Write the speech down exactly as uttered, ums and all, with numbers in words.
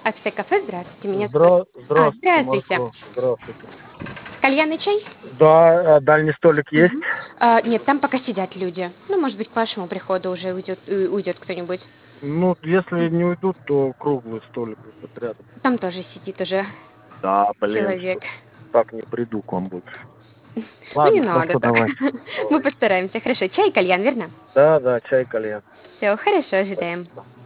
Аксе кафе, здравствуйте, меня зовут Здра А, здравствуйте, здравствуйте. Марго. Здравствуйте. Кальян и чай? Да, а дальний столик есть? Мгм. А, нет, там пока сидят люди. Ну, может быть, к вашему приходу уже уйдет, э, уйдет кто-нибудь. Ну, если не уйдут, то круглый столик этот рядом. Там тоже сидит уже Да, блин, человек. что-то так не приду к вам больше. Ну, не Ладно, надо хорошо, так. давайте. Мы Давайте. постараемся. Хорошо, чай и кальян, верно? Да, да, чай, кальян. Все, хорошо, ожидаем.